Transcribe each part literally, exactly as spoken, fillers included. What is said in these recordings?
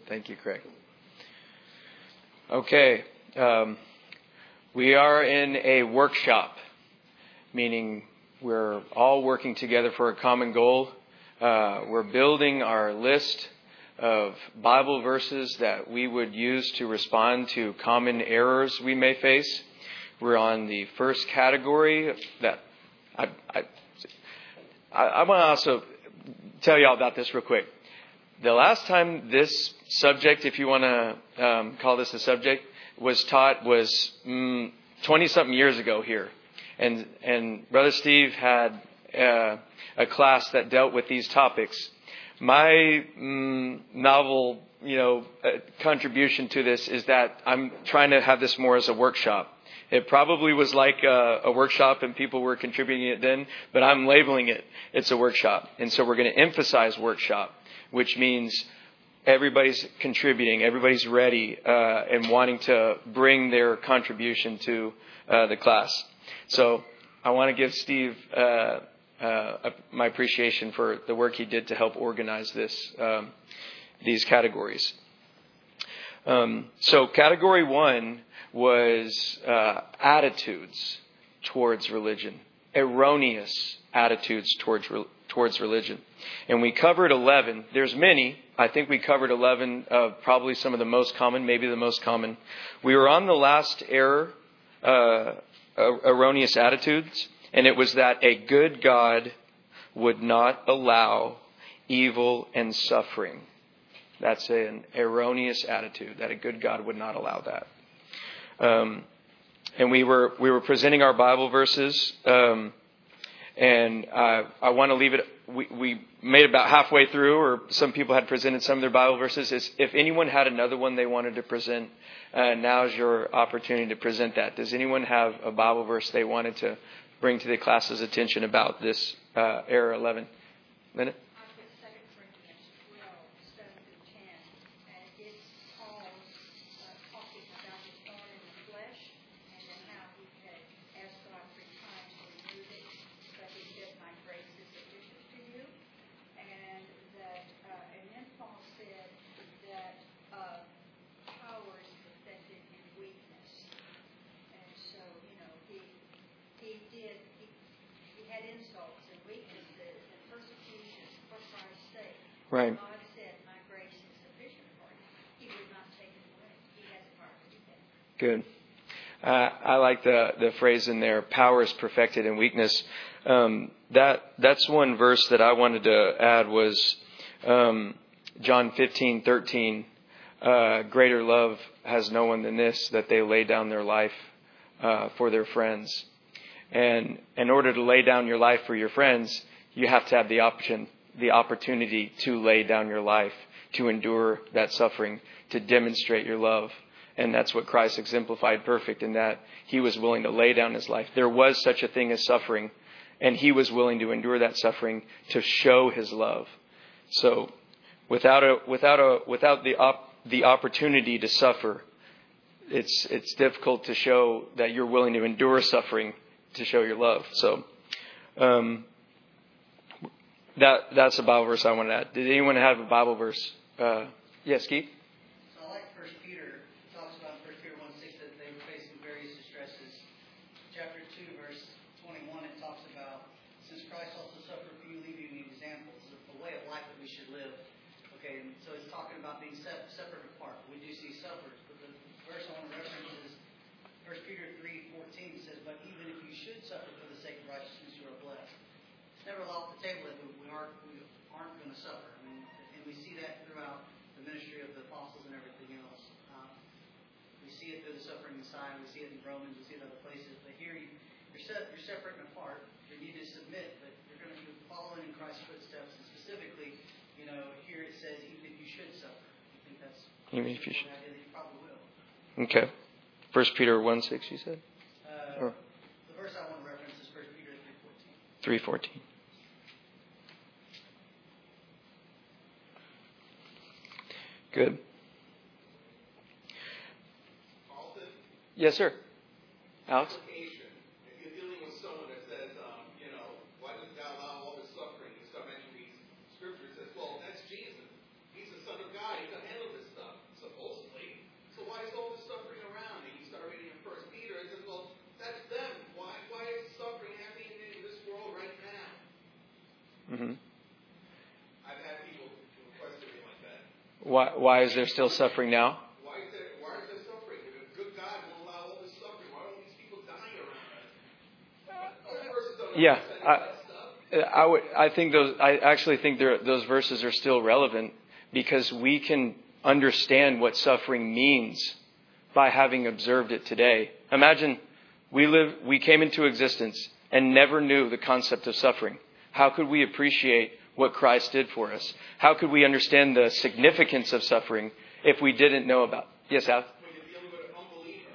Thank you, Craig. Okay. Um, we are in a workshop, meaning we're all working together for a common goal. Uh, we're building our list of Bible verses that we would use to respond to common errors we may face. We're on the first category that I, I, I want to also tell you all about this real quick. The last time this subject, if you want to um, call this a subject, was taught was mm, twenty-something years ago here. And and Brother Steve had uh, a class that dealt with these topics. My mm, novel, you know, uh, contribution to this is that I'm trying to have this more as a workshop. It probably was like a, a workshop and people were contributing it then, but I'm labeling it. It's a workshop. And so we're going to emphasize workshop, which means everybody's contributing, everybody's ready uh, and wanting to bring their contribution to uh, the class. So I want to give Steve uh, uh, my appreciation for the work he did to help organize this, um, these categories. Um, so category one was uh, attitudes towards religion, erroneous attitudes towards towards religion. And we covered eleven. There's many. I think we covered eleven of probably some of the most common, maybe the most common. We were on the last error, uh, erroneous attitudes, and it was that a good God would not allow evil and suffering. That's an erroneous attitude, that a good God would not allow that. Um, and we were we were presenting our Bible verses, um, and uh, I want to leave it. We, we made it about halfway through, or some people had presented some of their Bible verses. Is if anyone had another one they wanted to present, uh, now's your opportunity to present that. Does anyone have a Bible verse they wanted to bring to the class's attention about this uh, error eleven? Minute. Right. God said, "My grace is sufficient for you." He would not take it away. He has a power to do that. Good. Uh, I like the the phrase in there: "Power is perfected in weakness." Um, that that's one verse that I wanted to add was um, John fifteen thirteen. Uh, Greater love has no one than this, that they lay down their life uh, for their friends. And in order to lay down your life for your friends, you have to have the option. the opportunity to lay down your life, to endure that suffering, to demonstrate your love. And that's what Christ exemplified perfect in that he was willing to lay down his life. There was such a thing as suffering, and he was willing to endure that suffering to show his love. So without a without a without the op, the opportunity to suffer, it's it's difficult to show that you're willing to endure suffering to show your love. So um That that's a Bible verse I want to add. Did anyone have a Bible verse? Uh, yes, Keith? So I like First Peter. It talks about First Peter one six that they were facing various distresses. Chapter two, verse twenty-one, it talks about, since Christ also suffered for you, leaving you examples of the way of life that we should live. Okay, and so it's talking about being separate apart. We do see sufferers, but the verse I want to reference is First Peter three fourteen. It says, "But even if you should suffer for the sake of righteousness, you are blessed." It's never off the table that we aren't we aren't going to suffer. I mean, and we see that throughout the ministry of the apostles and everything else. Um, we see it through the suffering Messiah. We see it in Romans. We see it in other places. But here you, you're set, you're separate and apart. You need to submit, but you're going to be following in Christ's footsteps. And specifically, you know, here it says even if you should suffer. I think that's even if you should. Idea that you probably will. Okay. First Peter one six. You said. Uh, the verse I want to reference is First Peter three fourteen. Three fourteen. Good. Alton? Yes, sir. Alex? Application. If you're dealing with someone that says, um, you know, why does God allow all this suffering? You start mentioning these scriptures. Says, well, that's Jesus. He's the Son of God. He can handle this stuff. Why, why is there still suffering now? Why is there, why is there suffering? If a good God will allow all this suffering, why are all these people dying around us? Those verses don't Yeah, understand that stuff. I, I would. I think those. I actually think there, those verses are still relevant because we can understand what suffering means by having observed it today. Imagine we live. We came into existence and never knew the concept of suffering. How could we appreciate what Christ did for us? How could we understand the significance of suffering if we didn't know about? Yes, Al? When you're dealing with an unbeliever.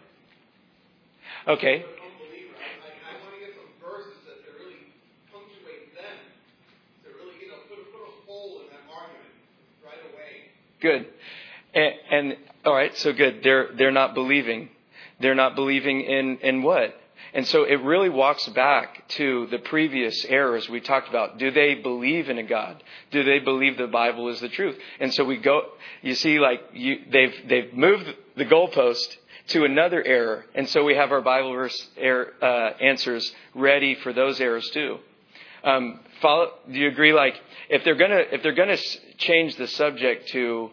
Okay. With an unbeliever. I, I, I want to get some verses that, that really punctuate them. To really, you know, put a, put a hole in that argument right away. Good. And, and all right, so good. They're they're not believing. They're not believing in, in what? And so it really walks back to the previous errors we talked about. Do they believe in a God? Do they believe the Bible is the truth? And so we go, you see, like you, they've they've moved the goalpost to another error, and so we have our Bible verse error, uh, answers ready for those errors too. Um, follow, do you agree? Like if they're gonna if they're gonna change the subject to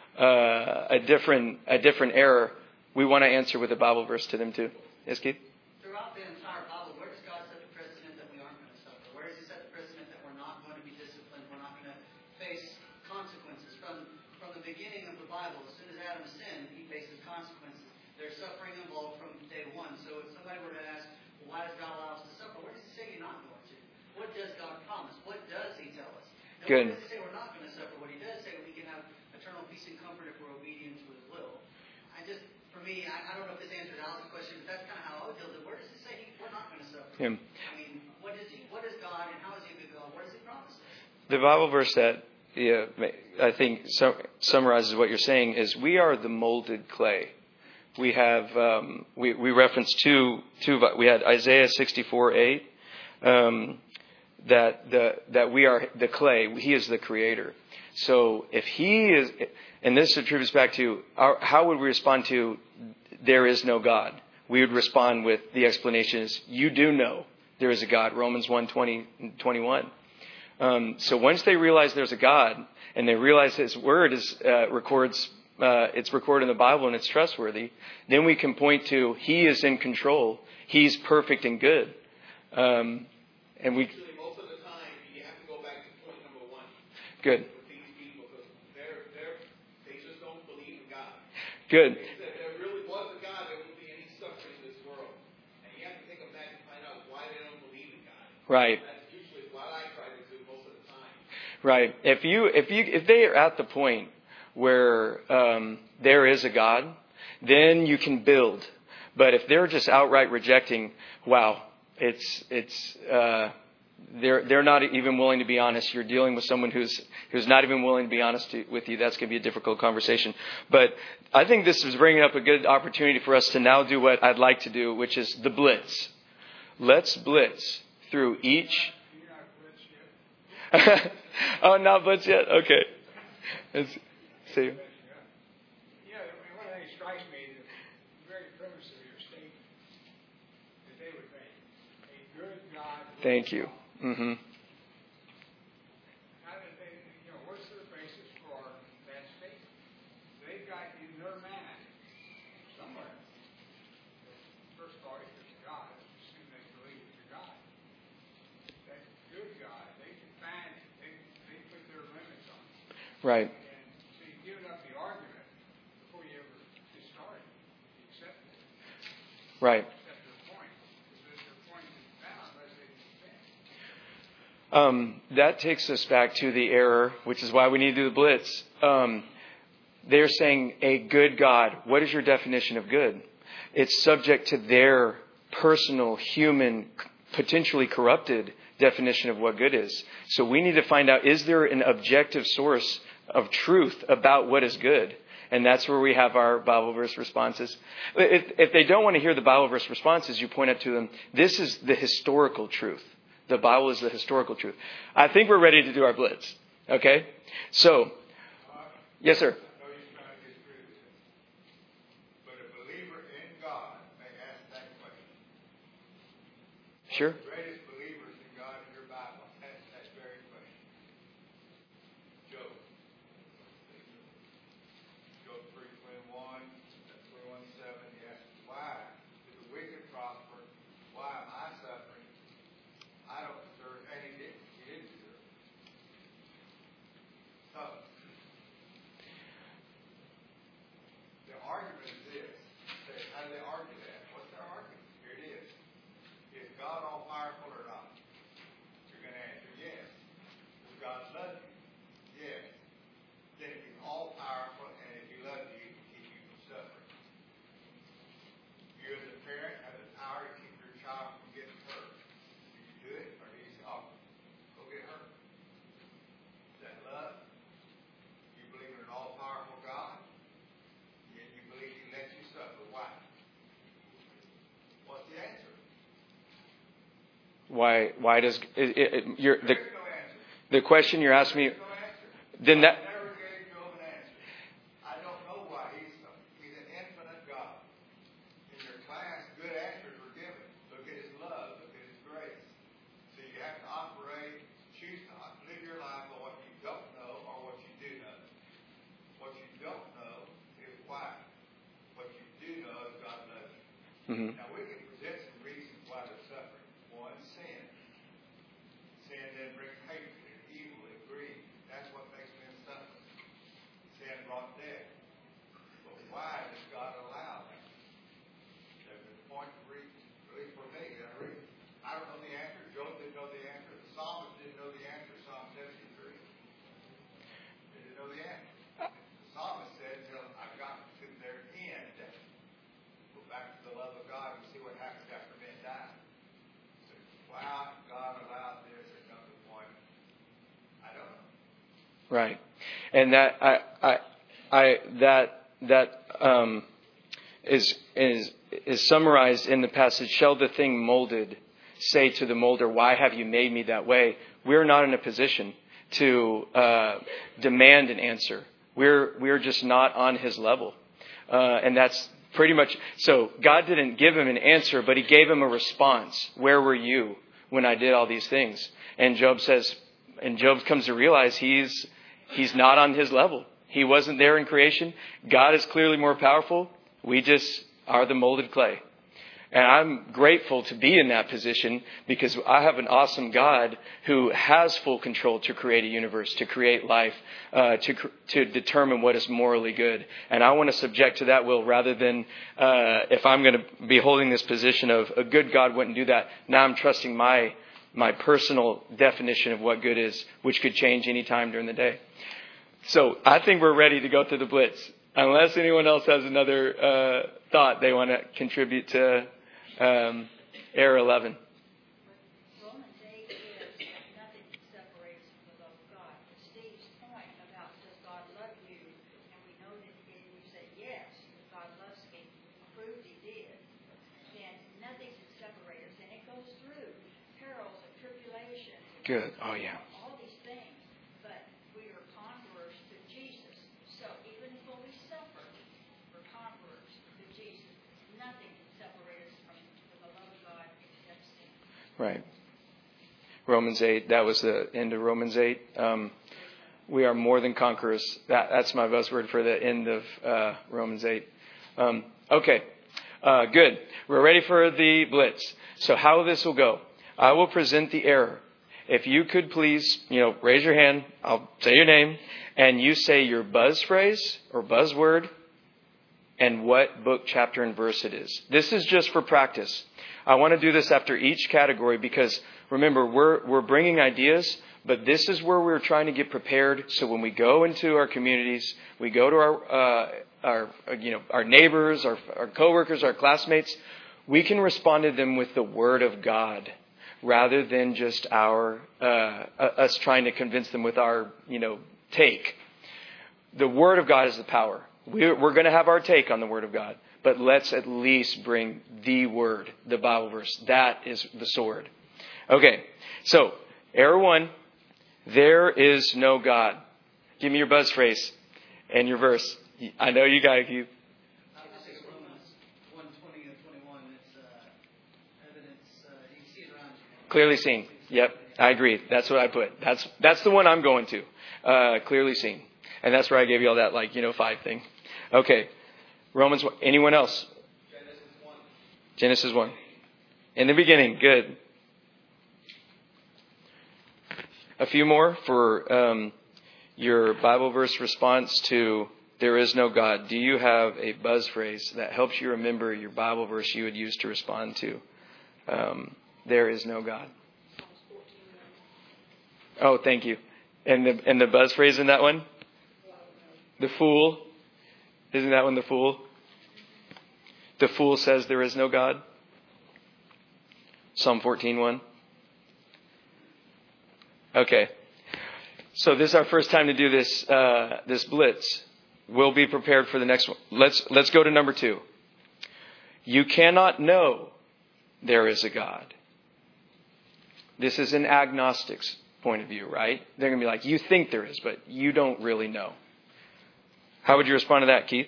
uh, a different a different error, we want to answer with a Bible verse to them too. Yes, Keith? Throughout the entire Bible, where does God set the precedent that we aren't going to suffer? Where does He set the precedent that we're not going to be disciplined, we're not going to face consequences? From from the beginning of the Bible, as soon as Adam sinned, he faces consequences. There's suffering involved from day one. So if somebody were to ask, well, why does God allow us to suffer? Where does He say you're not going to? What does God promise? What does He tell us? Now, Good. What does He say we're not going to suffer? What He does say we can have eternal peace and comfort if we're obedient to His will. I just, for me, I, I don't know if this answers Al's question, but that's kind of how I would deal with it. Where does He say he, we're not going to suffer? Him. I mean, what is He? What is God, and how is He a good God? What does He promise us? The Bible verse that yeah, I think so, summarizes what you're saying is we are the molded clay. We have um, we we referenced two two. We had Isaiah sixty-four eight um, that the that we are the clay. He is the creator. So if He is, and this attributes back to our, how would we respond to there is no God? We would respond with the explanation is you do know there is a God. Romans one twenty twenty-one. Um, so once they realize there's a God and they realize His Word is uh, records, uh, it's recorded in the Bible and it's trustworthy, then we can point to He is in control. He's perfect and good. Um, and we. Actually, most of the time, you have to go back to point number one. Good. With these people, because they're they're they just don't believe in God. Good. If there really was a God, there wouldn't be any suffering in this world. And you have to take them back and find out why they don't believe in God. Right. That's usually what I try to do most of the time. Right. If you if you if they are at the point where um, there is a God, then you can build. But if they're just outright rejecting, wow, it's it's uh, they're they're not even willing to be honest. You're dealing with someone who's who's not even willing to be honest to, with you. That's going to be a difficult conversation. But I think this is bringing up a good opportunity for us to now do what I'd like to do, which is the blitz. Let's blitz through each. Oh, not blitz yet? Okay. Let's see. Yeah, I mean, one thing that strikes me is the very premise of your statement that they would make a good God. Thank you. Mm-hmm. How did they, you know, what's the basis for that statement? They've got in their mind somewhere. First of all, if it's God, assume they believe it's a God. That good God, they can find it. They, they put their limits on it. Right. And so you've given up the argument before you ever get started. You accept it. Right. Accept their point. Because their point is found unless they defend. Um, that takes us back to the error, which is why we need to do the blitz. Um, they're saying a good God. What is your definition of good? It's subject to their personal, human, potentially corrupted definition of what good is. So we need to find out, is there an objective source of truth about what is good? And that's where we have our Bible verse responses. If, if they don't want to hear the Bible verse responses, you point out to them, this is the historical truth. The Bible is the historical truth. I think we're ready to do our blitz. Okay? So, yes, sir. No, he's trying to disagree with it. But a believer in God may ask that question. Sure. The greatest believers in God in your Bible ask that very question. Job. Job three twenty-one, twenty-one seven, he asks, why do the wicked prosper? Why am I suffering? I don't deserve anything. He didn't deserve it. So, the argument is this. Say, how do they argue that? What's their argument? Here it is. Is God all powerful or not? You're going to answer yes. Does God love you? Yes. Then if He's all powerful and if He loves you, He can keep you from suffering. You as a parent have the power to keep your child from getting hurt. Do you do it? Or do you say, oh, go get hurt? Is that love? You believe in an all powerful God? Yet you believe He lets you suffer. Why? What's the answer? Why? Why does it, it, it, you're, the There's no answer. the question you're asking me? There's no answer. Then that. I never gave Job an answer. I don't know why he's he's an infinite God. In your class, good answers were given. Look at His love. Look at His grace. So you have to operate, choose to live your life on what you don't know or what you do know. What you don't know is why. What you do know is God loves you. Mm-hmm. Now we can present some reasons why they're suffering. One, sin. Sin then brings hatred and evil and greed. That's what makes men suffer. Sin brought death. But why does God allow that? There's a point of reason. Really for me, that reason. I don't know the answer. Job didn't know the answer. The psalmist didn't know the answer. Psalm seventy-three. They didn't know the answer. The psalmist said, until I got to their end, go back to the love of God and see what happens after men die. So, why God allowed this at some point, I don't know. Right, and that I I I that that um, is is is summarized in the passage. Shall the thing molded say to the molder, "Why have you made me that way?" We're not in a position to uh, demand an answer. We're we're just not on His level, uh, and that's pretty much. So God didn't give him an answer, but He gave him a response. Where were you when I did all these things? And Job says, and Job comes to realize he's he's not on His level. He wasn't there in creation. God is clearly more powerful. We just are the molded clay. And I'm grateful to be in that position because I have an awesome God who has full control to create a universe, to create life, uh, to to determine what is morally good. And I want to subject to that will rather than uh, if I'm going to be holding this position of a good God wouldn't do that. Now I'm trusting my my personal definition of what good is, which could change any time during the day. So I think we're ready to go through the blitz. Unless anyone else has another uh, thought they want to contribute to um, Error eleven. Romans eight is nothing separates from the love of God. Steve's point about does God love you, and we know that if you say yes, that God loves me, proved He did, then nothing can separate us. And it goes through perils and tribulations. Good. Oh, yeah. All these things. But we are conquerors through Jesus. So even when we suffer, we're conquerors through Jesus. Nothing can separate us from the love of God except sin. Right. Romans eight. That was the end of Romans eight. Um, we are more than conquerors. That, that's my buzzword for the end of uh, Romans eight. Um, okay. Uh, good. We're ready for the blitz. So how this will go. I will present the error. If you could please, you know, raise your hand. I'll say your name. And you say your buzz phrase or buzzword and what book, chapter, and verse it is. This is just for practice. I want to do this after each category because, remember, we're we're bringing ideas, but this is where we're trying to get prepared. So when we go into our communities, we go to our uh, our you know our neighbors, our our coworkers, our classmates, we can respond to them with the Word of God rather than just our uh, us trying to convince them with our you know take. The Word of God is the power. We're, we're going to have our take on the Word of God, but let's at least bring the Word, the Bible verse. That is the sword. Okay, so error one, there is no God. Give me your buzz phrase and your verse. I know you got it, Keith. I would say Romans one twenty and twenty-one. It's uh, evidence. Uh, you can see it around you. Clearly seen. Yep, I agree. That's what I put. That's that's the one I'm going to. Uh, clearly seen. And that's where I gave you all that, like, you know, five thing. Okay. Romans, anyone else? Genesis one. Genesis one. In the beginning. Good. A few more for um, your Bible verse response to there is no God. Do you have a buzz phrase that helps you remember your Bible verse you would use to respond to um, there is no God? Oh, thank you. And the and the buzz phrase in that one? The fool. Isn't that one the fool? The fool says there is no God. Psalm fourteen one. Okay. So this is our first time to do this uh, this blitz. We'll be prepared for the next one. Let's let's go to number two. You cannot know there is a God. This is an agnostic's point of view, right? They're going to be like, you think there is, but you don't really know. How would you respond to that, Keith?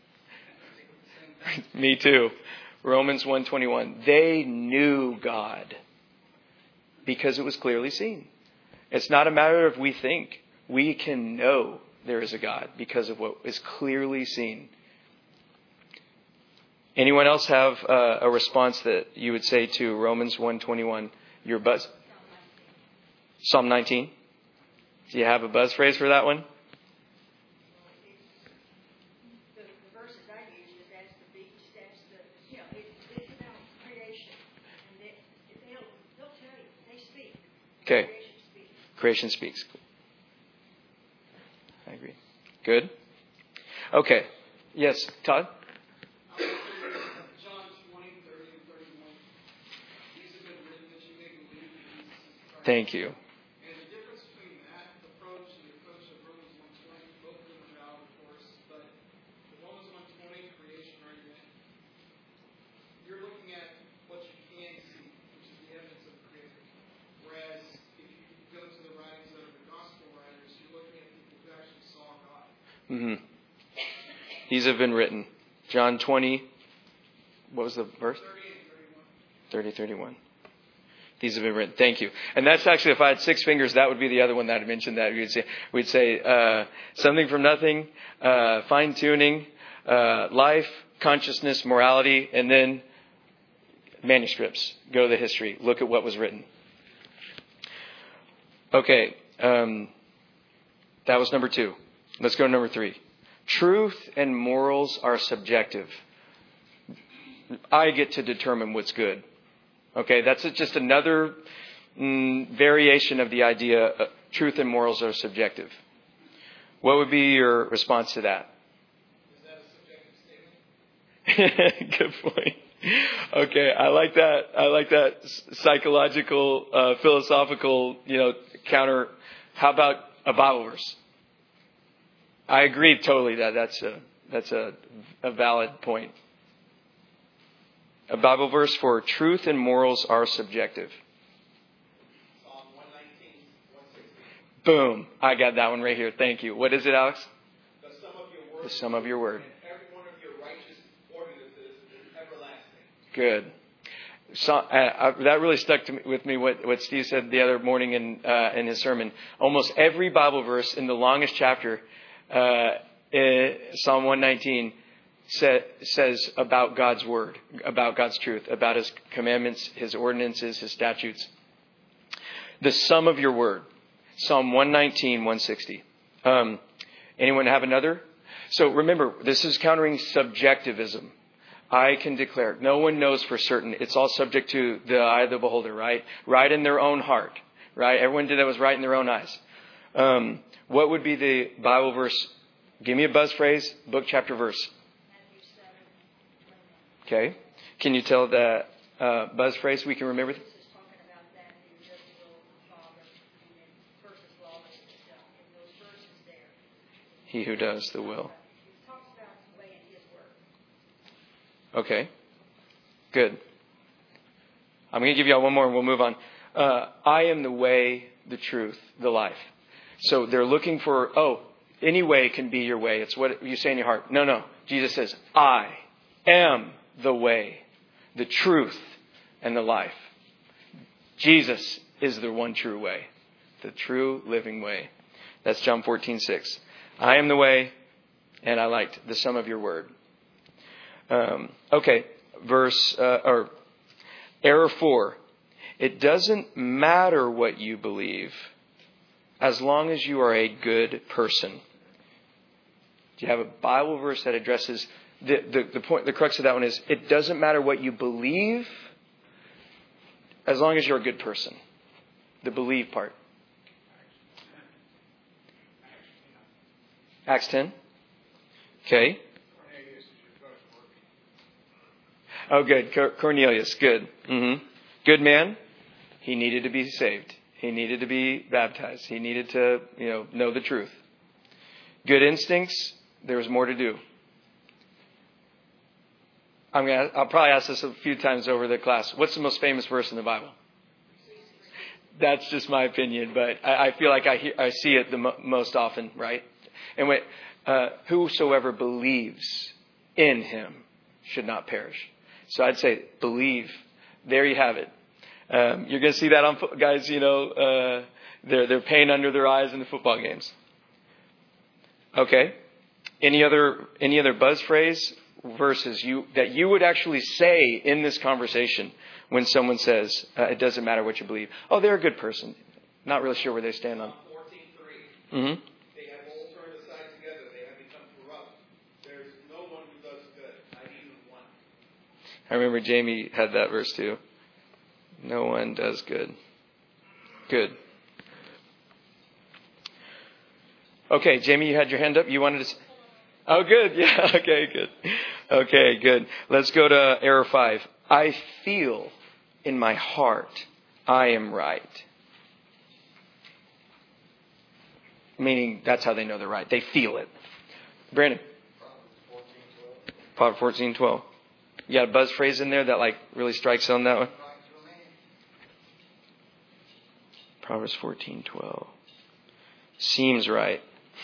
Me too. Romans one twenty-one. They knew God because it was clearly seen. It's not a matter of we think. We can know there is a God because of what is clearly seen. Anyone else have uh, a response that you would say to Romans one twenty-one? Your buzz? Psalm nineteen. Do you have a buzz phrase for that one? The, the verses I use is as the beach, that's the, you know, it, it's about creation. And they, they'll, they'll tell you, they speak. Okay. Creation speaks. Creation speaks. I agree. Good. Okay. Yes, Todd? John twenty, thirty, and thirty-one. These have been written that you may believe in Jesus Christ. Thank you. And the difference between that approach and the approach of Romans one twenty, both of them are valid, of course, but the Romans one twenty creation argument, you're looking at what you can see, which is the evidence of the Creator. Whereas if you go to the writings of the gospel writers, you're looking at people who actually saw God. Mm-hmm. These have been written. John twenty. What was the verse? thirty and thirty-one. thirty, thirty-one. These have been written. Thank you. And that's actually, if I had six fingers, that would be the other one that I mentioned. That we'd say, we'd say uh, something from nothing, uh, fine tuning, uh, life, consciousness, morality, and then manuscripts. Go to the history. Look at what was written. Okay. Um, that was number two. Let's go to number three. Truth and morals are subjective. I get to determine what's good. Okay, that's just another mm, variation of the idea uh, truth and morals are subjective. What would be your response to that? Is that a subjective statement? Good point. Okay, I like that. I like that psychological, uh, philosophical, you know, counter. How about a Bible verse? I agree totally that that's a that's a, a valid point. A Bible verse for truth and morals are subjective. Psalm one nineteen, one sixteen. Boom. I got that one right here. Thank you. What is it, Alex? The sum of your word. The sum of your word. And every one of your righteous ordinances is everlasting. Good. So, uh, uh, that really stuck to me, with me what, what Steve said the other morning in uh, in his sermon. Almost every Bible verse in the longest chapter, uh, in Psalm one nineteen, sa- says about God's word, about God's truth, about His commandments, His ordinances, His statutes. The sum of your word. Psalm one nineteen, one sixty. Um, anyone have another? So remember, this is countering subjectivism. I can declare. No one knows for certain. It's all subject to the eye of the beholder, right? Right in their own heart, right? Everyone did that was right in their own eyes. Um, what would be the Bible verse? Give me a buzz phrase, book, chapter, verse. Matthew seven, twenty-one. Okay. Can you tell the uh, buzz phrase we can remember? This is talking about that who does the will of the Father, and then first is lawless itself. In those verses there, He who does the will. it talks about the way in His word. Okay. Good. I'm going to give you all one more and we'll move on. Uh, I am the way, the truth, the life. So they're looking for, oh, any way can be your way. It's what you say in your heart. No, no. Jesus says, I am the way, the truth, and the life. Jesus is the one true way, the true living way. That's John fourteen six. I am the way, And I liked the sum of your word. Um, okay, verse, uh, or error four. It doesn't matter what you believe as long as you are a good person. Do you have a Bible verse that addresses the, the, the point, the crux of that one is, it doesn't matter what you believe as long as you're a good person. The believe part. Acts ten. Okay. Oh, good. Cornelius, good. Mm-hmm. Good man. He needed to be saved. He needed to be baptized. He needed to, you know, know the truth. Good instincts. There was more to do. I'm gonna. I'll probably ask this a few times over the class. What's the most famous verse in the Bible? That's just my opinion, but I, I feel like I hear, I see it the mo- most often, right? And when, uh, whosoever believes in Him should not perish. So I'd say believe. There you have it. Um, you're going to see that on fo- guys. You know, uh, they're they're pain under their eyes in the football games. Okay. Any other any other buzz phrase verses you that you would actually say in this conversation when someone says uh, it doesn't matter what you believe? Oh, they're a good person. Not really sure where they stand on. fourteen three. Mm-hmm. They have all turned aside together. They have become corrupt. There is no one who does good, not even one. I remember Jamie had that verse too. No one does good. Good. Okay, Jamie, you had your hand up. You wanted to. Oh, good. Yeah. Okay, good. Okay, good. Let's go to error five. I feel in my heart I am right. Meaning that's how they know they're right. They feel it. Brandon. Proverbs fourteen twelve. You got a buzz phrase in there that like really strikes on that one? Proverbs fourteen twelve. Seems right.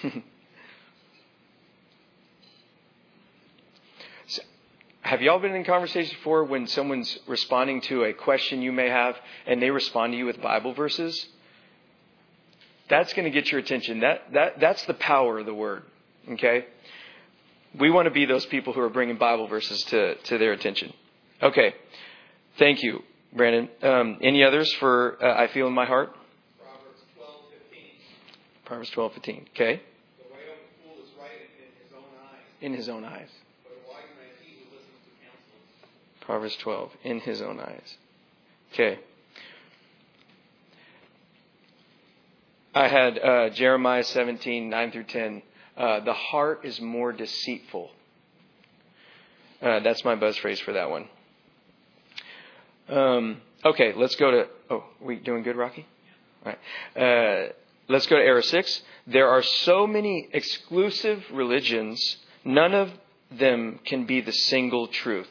So, have y'all been in conversation before when someone's responding to a question you may have and they respond to you with Bible verses? That's going to get your attention. That that that's the power of the word. Okay? We want to be those people who are bringing Bible verses to, to their attention. Okay. Thank you, Brandon. Um, any others for uh, I feel in my heart? Proverbs twelve fifteen. Proverbs twelve fifteen. Okay. The way of a fool is right in his own eyes, In his own eyes. but a wise man he who listens to counsel. Proverbs twelve. In his own eyes. Okay. I had uh, Jeremiah seventeen, nine through ten. Uh, the heart is more deceitful. Uh, that's my buzz phrase for that one. Um, okay, let's go to... Oh, we doing good, Rocky? All right. Uh, let's go to error six. There are so many exclusive religions, none of them can be the single truth.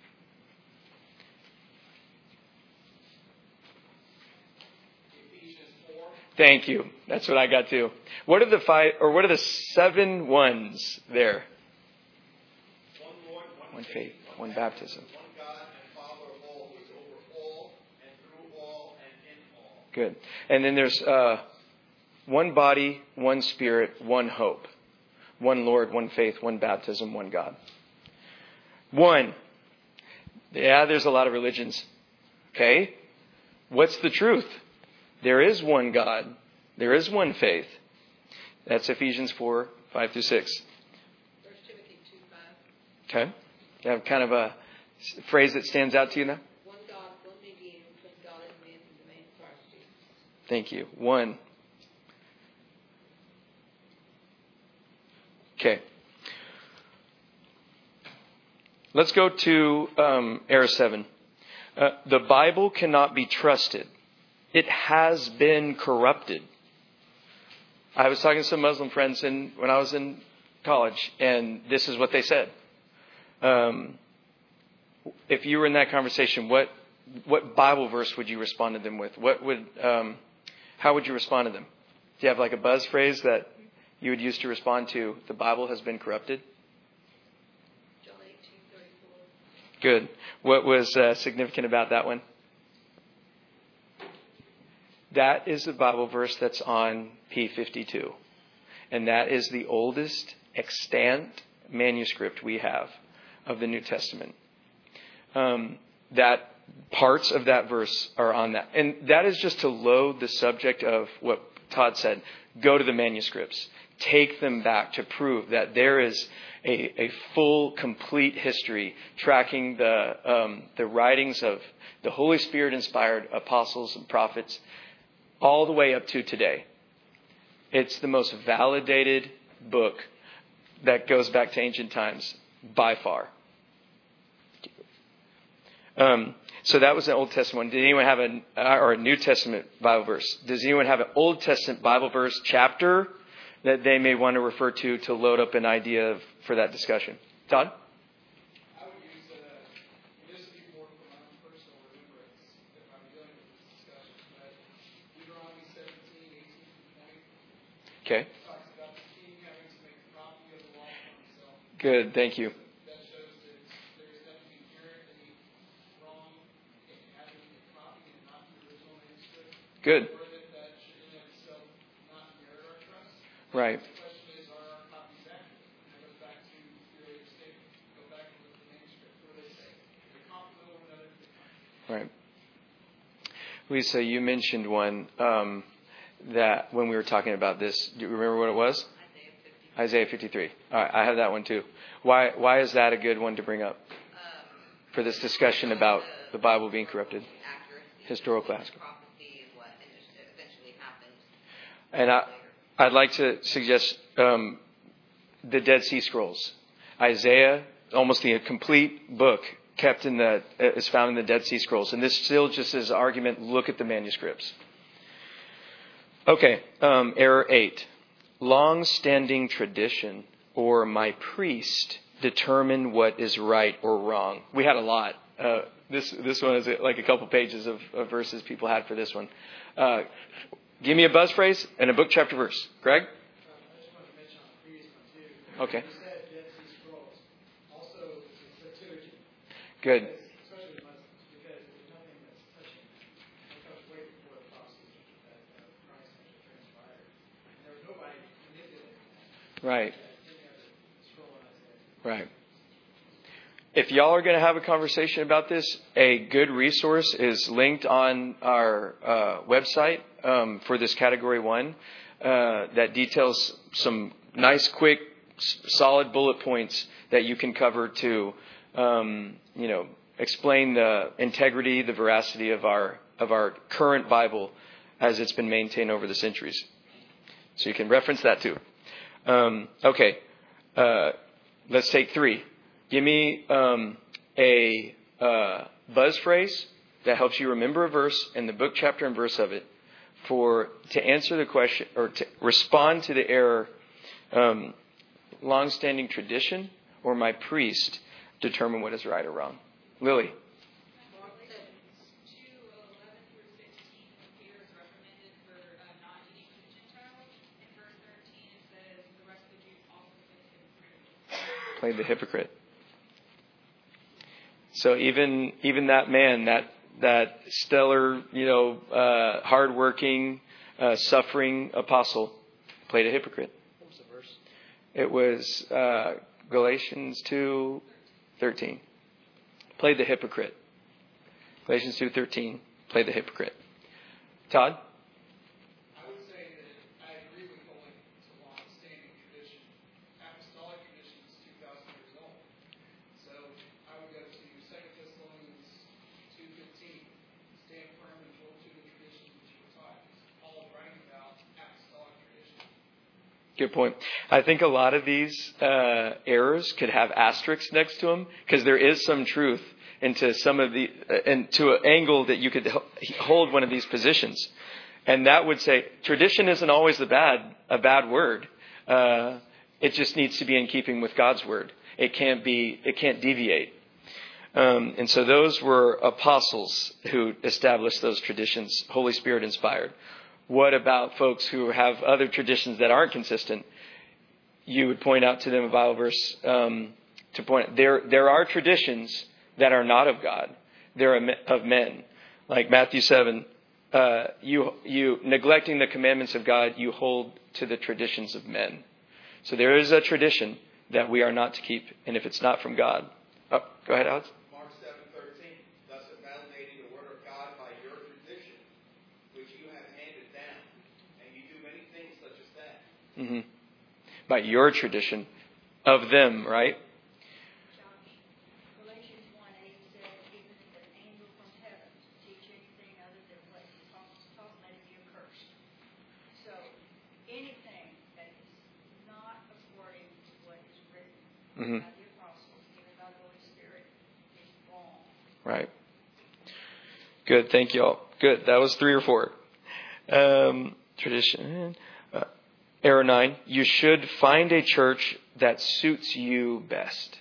Thank you. That's what I got too. What are the five, or what are the seven ones there? One Lord, one, One faith, one baptism. one God and Father of all, who is over all and through all and in all. Good. And then there's uh, one body, one spirit, one hope. One Lord, one faith, one baptism, one God. One. Yeah, there's a lot of religions. Okay. What's the truth? There is one God. There is one faith. That's Ephesians four, five through six. First Timothy two, five. Okay. You have kind of a phrase that stands out to you now? One God, one mediator between God and man, the man Christ Jesus. Thank you. One. Okay. Let's go to um, error seven. Uh, the Bible cannot be trusted. It has been corrupted. I was talking to some Muslim friends in, when I was in college, and this is what they said. Um, if you were in that conversation, what what Bible verse would you respond to them with? What would um, how would you respond to them? Do you have like a buzz phrase that you would use to respond to the Bible has been corrupted? John eighteen thirty-four. Good. What was uh, significant about that one? That is the Bible verse that's on P fifty-two. And that is the oldest extant manuscript we have of the New Testament. Um, that parts of that verse are on that. And that is just to load the subject of what Todd said. Go to the manuscripts. Take them back to prove that there is a, a full, complete history tracking the um, the writings of the Holy Spirit-inspired apostles and prophets all the way up to today. It's the most validated book that goes back to ancient times by far. Um, so that was an Old Testament one. Did anyone have a or a New Testament Bible verse? Does anyone have an Old Testament Bible verse chapter that they may want to refer to to load up an idea of, for that discussion? Todd? I would use, uh, this would be more from my own personal remembrance if I'm dealing with this discussion, but Deuteronomy seventeen, eighteen through twenty. Okay. Talks about the king having to make a copy of the law for himself. Good. Thank you. That shows that there is nothing inherently wrong in having a copy and not the original manuscript. Good. Or that that should in itself not merit our trust. Right. The question is, are our copies accurate? And that goes back to your earlier statement. Go back and look at the manuscript. What do they say? They complement one another. They complement. Right. Lisa, you mentioned one um, that when we were talking about this, do you remember what it was? Isaiah fifty-three. All right, I have that one too. Why Why is that a good one to bring up for this discussion about the Bible being corrupted? Historical aspect. And I, I'd like to suggest um, the Dead Sea Scrolls. Isaiah, almost the complete book kept in the is found in the Dead Sea Scrolls, and this still just is argument. Look at the manuscripts. Okay, um, error eight. Long-standing tradition or my priest determine what is right or wrong. We had a lot. Uh, this this one is like a couple pages of, of verses people had for this one. Uh, give me a buzz phrase and a book, chapter, verse. Greg? Um, I just wanted to mention on the previous one too. Okay. You said Dead Sea Scrolls. Also, the Septuagint. Good. Especially the Muslims, because there's nothing that's touching that. It comes way before the prophecies that uh, Christ actually transpired. And there was nobody manipulating that. Right. Any other scroll in Isaiah. Right. If y'all are going to have a conversation about this, a good resource is linked on our uh, website um, for this category one uh, that details some nice, quick, s- solid bullet points that you can cover to, um, you know, explain the integrity, the veracity of our of our current Bible as it's been maintained over the centuries. So you can reference that too. Um, okay, uh, let's take three. Give me um, a uh, buzz phrase that helps you remember a verse and the book, chapter, and verse of it for to answer the question or to respond to the error. Um, long-standing tradition or my priest determine what is right or wrong. Lily. Played the hypocrite. So even even that man, that that stellar, you know, uh, hardworking, uh, suffering apostle, played a hypocrite. What was the verse? It was uh, Galatians two thirteen. Played the hypocrite. Galatians two thirteen. Played the hypocrite. Todd. I would say that I agree with holding to long-standing tradition. Apostolic tradition is two thousand years old. So I would go to Second Thessalonians two fifteen. Stand firm and hold to the traditions which you were taught. Paul writing about apostolic tradition. Good point. I think a lot of these uh, errors could have asterisks next to them because there is some truth into some of the uh, and to an angle that you could hold one of these positions, and that would say tradition isn't always a bad a bad word. Uh, it just needs to be in keeping with God's word. It can't be. It can't deviate. Um, and so those were apostles who established those traditions, Holy Spirit inspired. What about folks who have other traditions that aren't consistent? You would point out to them a Bible verse um, to point. There, there are traditions that are not of God. They're of men. Like Matthew seven, uh, you you neglecting the commandments of God, you hold to the traditions of men. So there is a tradition that we are not to keep. And if it's not from God. Oh, go ahead, Alex. Mark seven thirteen. Thus validating the word of God by your tradition, which you have handed down. And you do many things such as that. Mm-hmm. By your tradition of them, right? Galatians one eight says, even if an angel from heaven teach anything other than what he taught, taught, let it be accursed. So anything that is not according to what is written Mm-hmm. by the apostles, given by the Holy Spirit, is wrong. Right. Good. Thank you all. Good. That was three or four. Um, tradition. Uh, error nine. You should find a church that suits you best.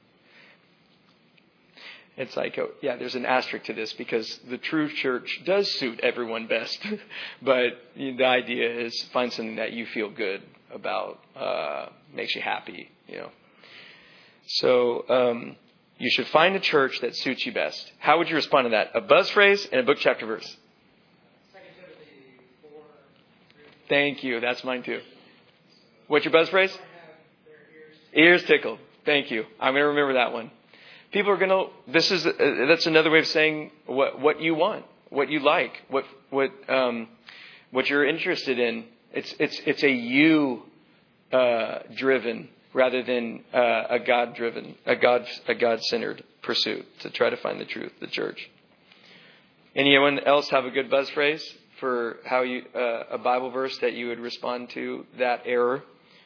It's like, oh, yeah, there's an asterisk to this because the true church does suit everyone best. But the idea is find something that you feel good about, uh, makes you happy, you know. So um, you should find a church that suits you best. How would you respond to that? A buzz phrase and a book, chapter, verse. Second Timothy four. Thank you. That's mine too. What's your buzz phrase? Have their ears. Ears tickled. Thank you. I'm going to remember that one. People are going to, this is, uh, that's another way of saying what, what you want, what you like, what, what, um, what you're interested in. It's, it's, it's a you, uh, driven rather than, uh, a God driven, a God, a God centered pursuit to try to find the truth, the church. Anyone else have a good buzz phrase for how you, uh, a Bible verse that you would respond to that error?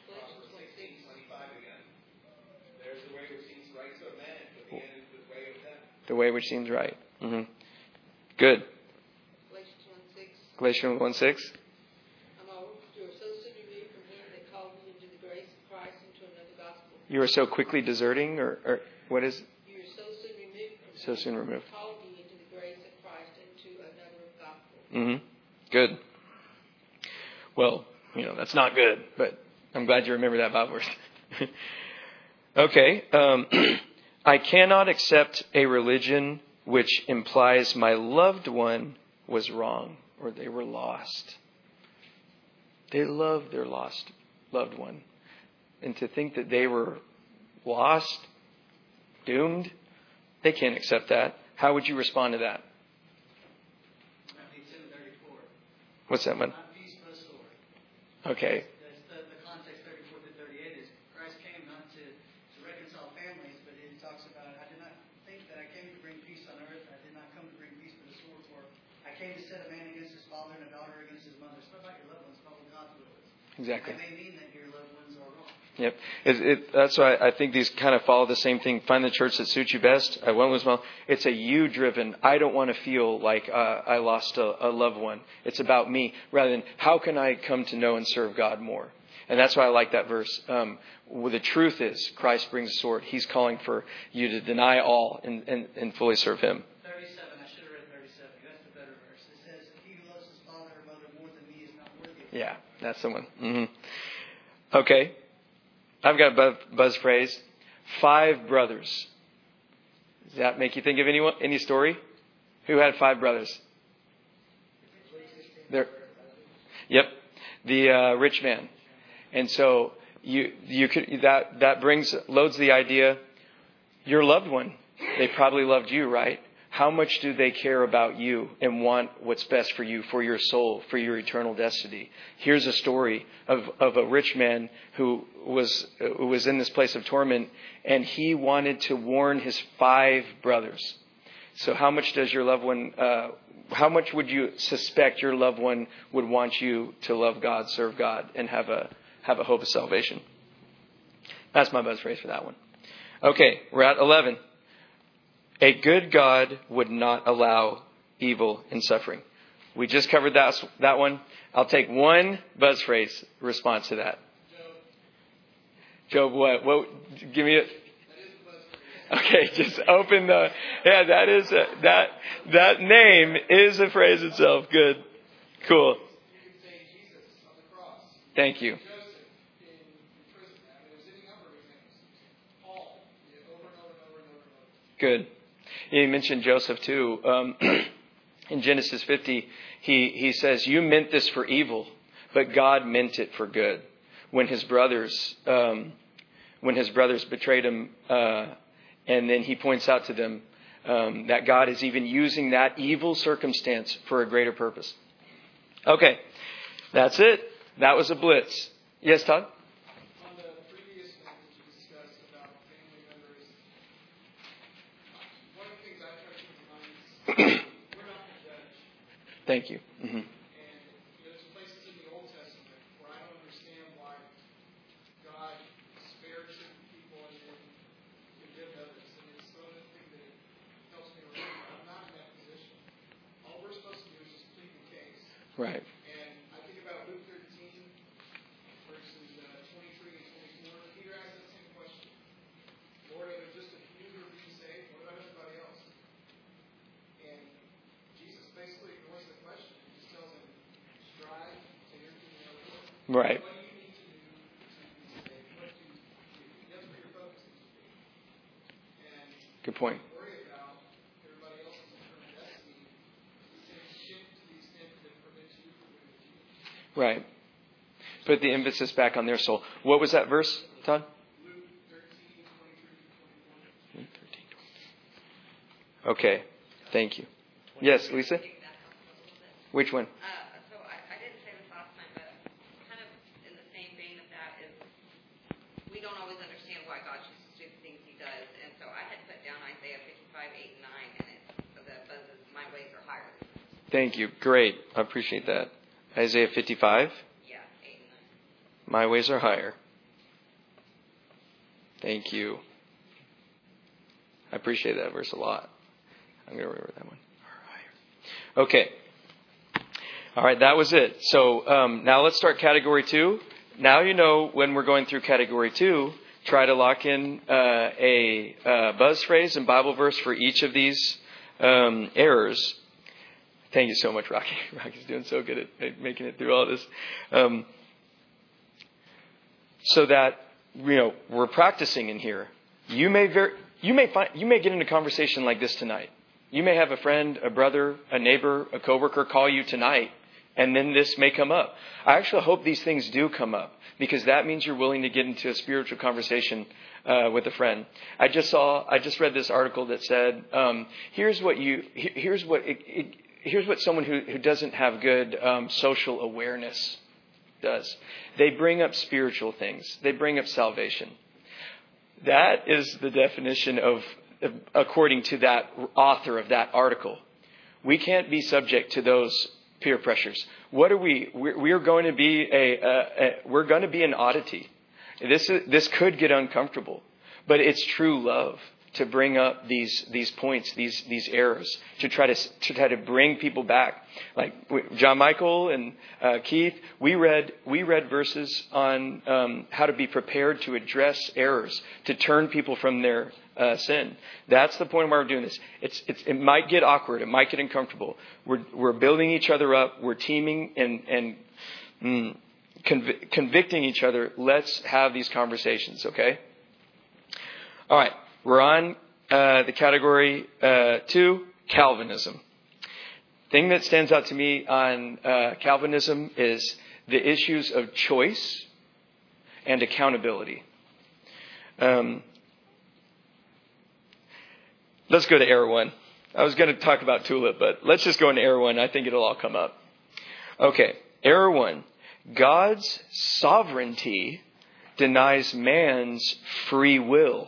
The way which seems right. Mm-hmm. Good. Galatians one six. Galatians one six. I'm all, you are so soon removed from him that called you into the grace of Christ into another gospel. You are so quickly deserting, or, or what is? You are so soon removed from So him soon removed. that called you into the grace of Christ into another gospel. Mm-hmm. Good. Well, you know, that's not good, but I'm glad you remember that Bible verse. Okay. Um, I cannot accept a religion which implies my loved one was wrong or they were lost. They loved their lost loved one. And to think that they were lost, doomed, they can't accept that. How would you respond to that? Matthew ten thirty-four. What's that one? Not peace, but a sword. Okay. That's the, the context thirty-four to thirty-eight is Christ came not to, to reconcile families, but it talks about, I did not think that I came to bring peace on earth. I did not come to bring peace but a sword. For I came to set a man against his father and a daughter against his mother. It's not about your loved ones, it's about what God's will is. Exactly. It may mean that your loved ones are wrong. Yep. It, it, that's why I think these kind of follow the same thing. Find the church that suits you best. I went with well. It's a you driven. I don't want to feel like uh, I lost a, a loved one. It's about me rather than how can I come to know and serve God more. And that's why I like that verse. Um, well, the truth is Christ brings a sword. He's calling for you to deny all and, and, and fully serve Him. thirty-seven. I should have read thirty-seven. That's the better verse. It says, he who loves his father or mother more than me is not worthy of me. Yeah, that's the one. Mm-hmm. Okay. I've got a buzz, buzz phrase. Five brothers. Does that make you think of anyone, any story? Who had five brothers? There. Yep. The uh, rich man. And so you you could that that brings loads the idea. Your loved one, they probably loved you, right? How much do they care about you and want what's best for you, for your soul, for your eternal destiny? Here's a story of, of a rich man who was who was in this place of torment, and he wanted to warn his five brothers. So how much does your loved one, uh, how much would you suspect your loved one would want you to love God, serve God, and have a have a hope of salvation? That's my buzz phrase for that one. Okay, we're at eleven. A good God would not allow evil and suffering. We just covered that that one. I'll take one buzz phrase response to that. Job, what? What? Give me it. Okay, just open the. Yeah, that is a, that that name is a phrase itself. Good, cool. Thank you. Good. You mentioned Joseph too. Um, in Genesis fifty, he, he says, you meant this for evil, but God meant it for good. when his brothers um, when his brothers betrayed him, uh, and then he points out to them um, that God is even using that evil circumstance for a greater purpose. Okay, that's it. That was a blitz. Yes, Todd? On the previous thing that you discussed about family members, one of the things I try to keep in mind is we're not the judge. Thank you. Mm-hmm. And you know, there's places in the Old Testament where I don't understand why God spared certain people and then condemned others. And it's one of the things that helps me remember. I'm not in that position. All we're supposed to do is just plead the case. Right. And I think about Luke thirteen, verses uh, twenty-three and twenty-four. Peter asked that same question. Lord, are there just a few who are being saved? What about everybody else? And Jesus basically ignores the question. He just tells him, strive to enter the Lord. Right. What do you need to do to be saved? What do you do? That's where your focus needs to be. And Good point. worry about everybody else's eternal destiny. It's a shift to the extent that it prevents you from doing what you need. Right. Put the emphasis back on their soul. What was that verse, Todd? Luke thirteen, twenty-three to twenty-four. Okay. Thank you. Yes, Lisa? Which one? Uh, so I, I didn't say this last time, but kind of in the same vein of that is we don't always understand why God chooses to do the things he does. And so I had put down Isaiah fifty-five, eight, and nine, and it so that buzzes, my ways are higher than yours. Thank you. Great. I appreciate that. Isaiah fifty-five. Yeah, eight and nine. My ways are higher. Thank you. I appreciate that verse a lot. I'm going to remember that one. Okay. All right, that was it. So um, now let's start category two. Now you know when we're going through category two, try to lock in uh, a uh, buzz phrase and Bible verse for each of these um, errors. Thank you so much, Rocky. Rocky's doing so good at, at making it through all this. Um, so that, you know, we're practicing in here. You may very, you may find, you may get in a conversation like this tonight. You may have a friend, a brother, a neighbor, a coworker call you tonight, and then this may come up. I actually hope these things do come up, because that means you're willing to get into a spiritual conversation uh, with a friend. I just saw, I just read this article that said, um, here's what you, here's what, it, it, here's what someone who, who doesn't have good um, social awareness does. They bring up spiritual things. They bring up salvation. That is the definition of, according to that author of that article. We can't be subject to those peer pressures. What are we? We're, we're going to be a, a, a we're going to be an oddity. This is, this could get uncomfortable, but it's true love to bring up these these points, these these errors, to try to to try to bring people back. Like John Michael and uh, Keith, we read we read verses on um, how to be prepared to address errors, to turn people from their uh, sin. That's the point why we're doing this. It's it's it might get awkward, it might get uncomfortable. We're we're building each other up. We're teaming and and mm, conv- convicting each other. Let's have these conversations, okay? All right. We're on uh, the category uh, two, Calvinism. Thing that stands out to me on uh, Calvinism is the issues of choice and accountability. Um, let's go to error one. I was going to talk about tulip, but let's just go into error one. I think it'll all come up. Okay, error one. God's sovereignty denies man's free will.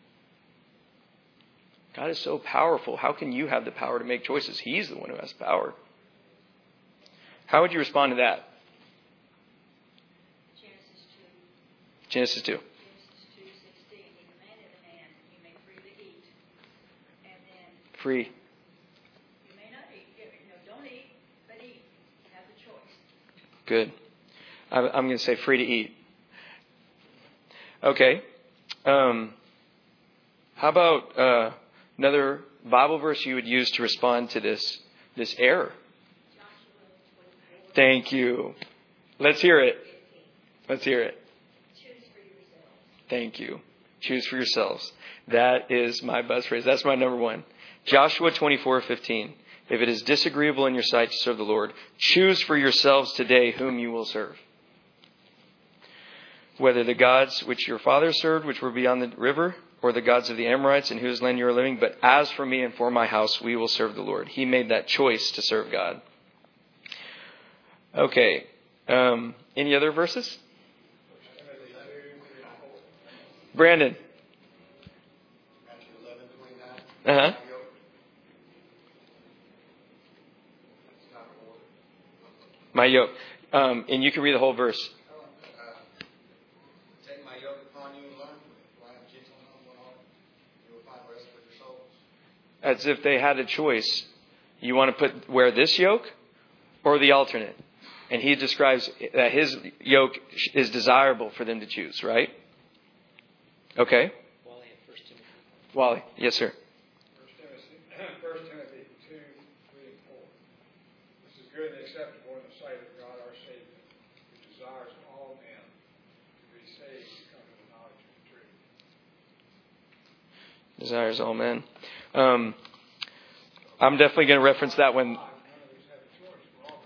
God is so powerful. How can you have the power to make choices? He's the one who has power. How would you respond to that? Genesis two. Genesis two. Genesis two sixteen. He commanded the man, you may freely eat. And then Free. you may not eat. You know, don't eat, but eat. You have the choice. Good. I'm going to say free to eat. Okay. Um, how about uh, another Bible verse you would use to respond to this this error? Thank you. Let's hear it. Let's hear it. Choose for yourselves. Thank you. Choose for yourselves. That is my buzz phrase. That's my number one. Joshua twenty-four fifteen. If it is disagreeable in your sight to serve the Lord, choose for yourselves today whom you will serve. whether the gods which your fathers served, which were beyond the river, or the gods of the Amorites in whose land you are living. But as for me and for my house, we will serve the Lord. He made that choice to serve God. Okay. Um, any other verses? Brandon. Uh-huh. My yoke. Um, and you can read the whole verse. Take my yoke upon you and learn from me, for I am gentle and humble in heart. You will find rest for your souls. As if they had a choice. You want to put wear this yoke or the alternate? And he describes that his yoke is desirable for them to choose, right? Okay. Wally at First Timothy. Wally, yes, sir. First Timothy, First Timothy two, three, and four. This is good and acceptable in the sight of God our Savior, who desires all men to be saved and come to the knowledge of the truth. Desires all men. Um, I'm definitely going to reference that one. None of these have a choice. We're all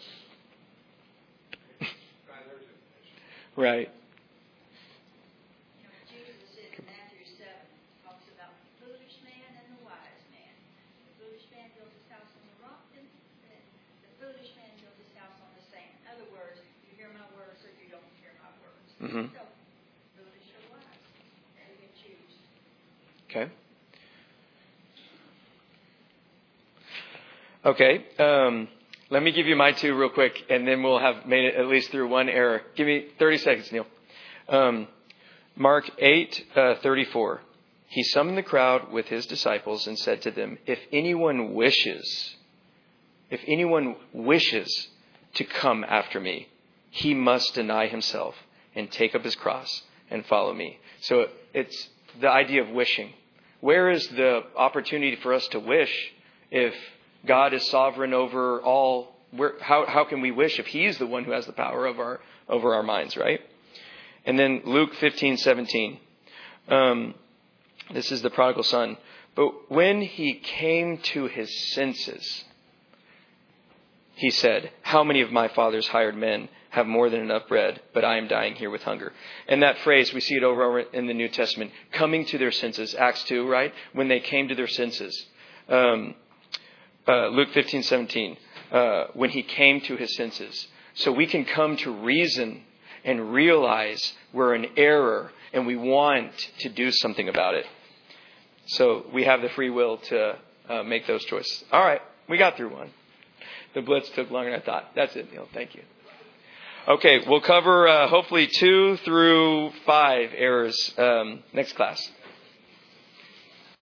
by their definition. Right. You know, Jesus in Matthew seven talks about the foolish man and the wise man. The foolish man built his house on the rock, and the the foolish man built his house on the sand. In other words, you hear my words or you don't hear my words. Mm-hmm. So, foolish or wise, you can choose. Okay. Okay. Um, let me give you my two real quick, and then we'll have made it at least through one error. Give me thirty seconds, Neil. Um, Mark eight, uh, thirty-four. He summoned the crowd with his disciples and said to them, if anyone wishes, if anyone wishes to come after me, he must deny himself and take up his cross and follow me. So it's the idea of wishing. Where is the opportunity for us to wish if God is sovereign over all? Where, how, how can we wish if he's the one who has the power of our, over our minds, right? And then Luke fifteen seventeen. Um, this is the prodigal son. But when he came to his senses, he said, how many of my father's hired men have more than enough bread, but I am dying here with hunger? And that phrase, we see it over, over in the New Testament, coming to their senses. Acts two, right? When they came to their senses. Um, uh, Luke fifteen seventeen. Uh, when he came to his senses. So we can come to reason and realize we're in error and we want to do something about it. So we have the free will to uh, make those choices. All right. We got through one. The blitz took longer than I thought. That's it, Neil. Thank you. Okay. We'll cover uh, hopefully two through five errors um, next class.